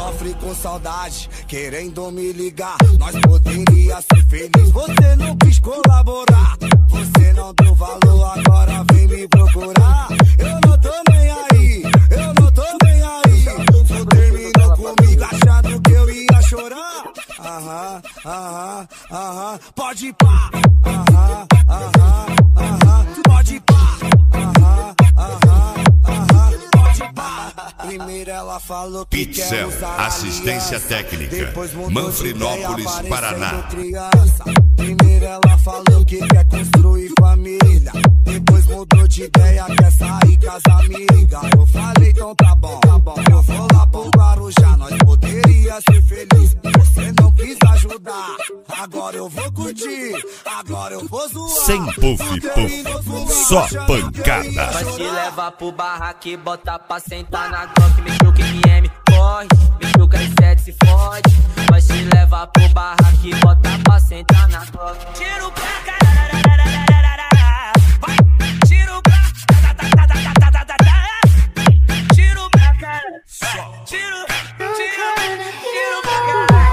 sofre com saudade, querendo me ligar. Nós poderia ser feliz, você não quis colaborar. Você não deu valor, agora vem me procurar. Eu não tô nem aí, eu não tô nem aí. Você terminou comigo achando que eu ia chorar. Aham, aham, aham, pode pá. Aham, aham, aham, pode pá. Aham, aham, aham, pode pá. Primeiro ela falou que Pitzel, quer usar assistência aliança. técnica, Depois mudou Manfrinópolis, de ideia, Paraná. parecendo criança. Primeiro ela falou que quer construir família. Depois mudou de ideia, quer sair com as amigas. Eu falei, então tá bom, eu vou lá pro Guarujá. Nós poderia ser feliz, você não quis ajudar. Agora eu vou curtir, agora eu vou zoar. Sem puff, puff, só pancada. Vai te levar pro barraque, bota pra sentar na Glock. Mexeu que MM, corre, mexeu que R7 se fode. Vai te levar pro barraque, bota pra sentar na Glock. Tiro pra caralho, vai, tiro pra tiro pra caralho, tiro pra caralho.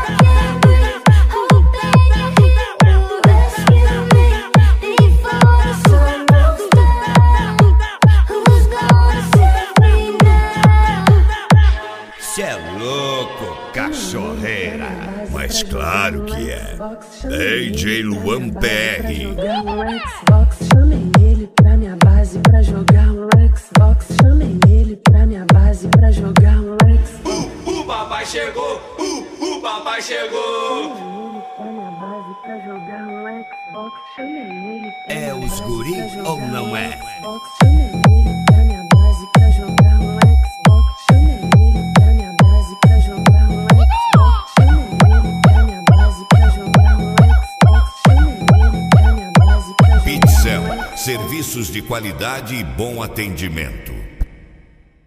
Cê é louco, cachorreira. Mas claro que é. DJ Luan PR. Chamei ele pra minha base pra jogar um Xbox. Chamei ele pra minha base pra jogar um Xbox. O papai chegou, o papai chegou. É os guri ou não é? Chamei ele pra minha base pra jogar um Xbox. Chamei ele pra minha base pra jogar um Xbox. Chamei ele pra minha base pra jogar um Xbox. Chamei ele pra minha base pra jogar um Xbox. Pitzel, serviços de qualidade e bom atendimento.